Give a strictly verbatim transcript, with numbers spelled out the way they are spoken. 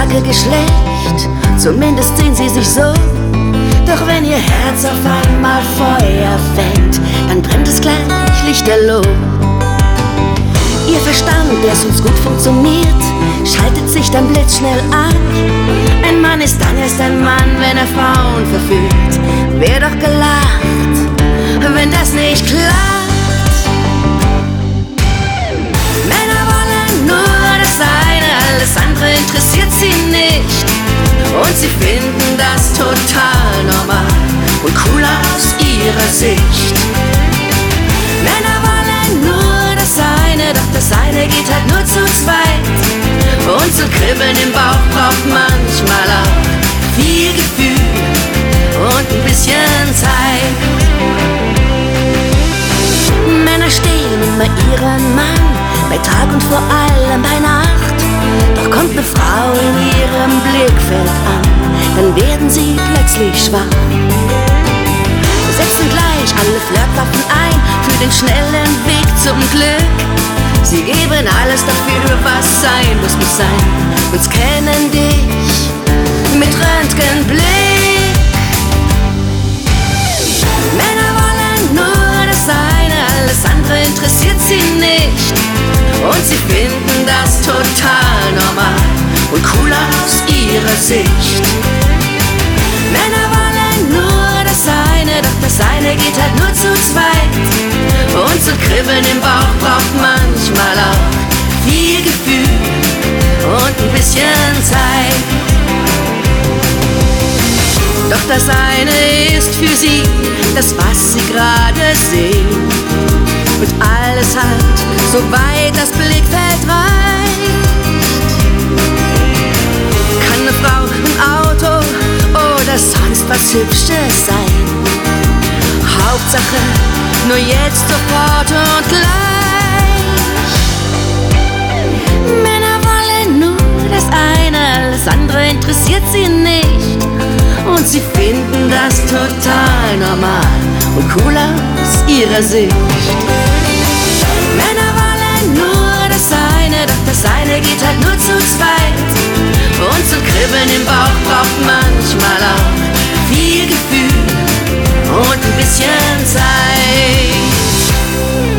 starke Geschlecht, zumindest sehen sie sich so. Doch wenn ihr Herz auf einmal Feuer fängt, dann brennt es gleich lichterloh. Ihr Verstand, der sonst gut funktioniert, schaltet sich dann blitzschnell an. Ein Mann ist dann erst ein Mann, wenn er Frauen verführt. Wär doch gelacht, wenn das nicht klappt. Männer wollen nur das eine, alles andere interessiert sie nicht. Und sie finden das total normal und cool aus ihrer Sicht. Männer wollen nur das eine, doch das eine geht halt nur zu zweit. Und so Kribbeln im Bauch braucht manchmal auch viel Gefühl und ein bisschen Zeit. Männer stehen immer ihren Mann, bei Tag und vor allem bei Nacht. Doch kommt eine Frau in ihrem Blickfeld an, dann werden sie plötzlich schwach. Setzen gleich alle Flirtwaffen ein für den schnellen Weg zum Glück. Sie geben alles dafür, was sein muss, muss sein, und scannen dich mit Röntgenblick. Männer wollen nur das eine, alles andere interessiert sie nicht. Und sie finden das total normal und cool aus ihrer Sicht. Männer wollen nur das eine, doch das eine geht halt nur zu zweit. Und so Kribbeln im Bauch braucht manchmal auch viel Gefühl und ein bisschen Zeit. Doch das eine ist für sie das, was sie gerade sehen. Und alles halt, soweit das Blickfeld reicht. Kann eine Frau, ein Auto oder sonst was Hübsches sein. Hauptsache, nur jetzt, sofort und gleich. Männer wollen nur das eine, alles andere interessiert sie nicht. Und sie finden das total normal und cool aus ihrer Sicht. Männer wollen nur das eine, doch das eine geht halt nur zu zweit. Und so Kribbeln im Bauch braucht manchmal auch viel Gefühl und ein bisschen Zeit.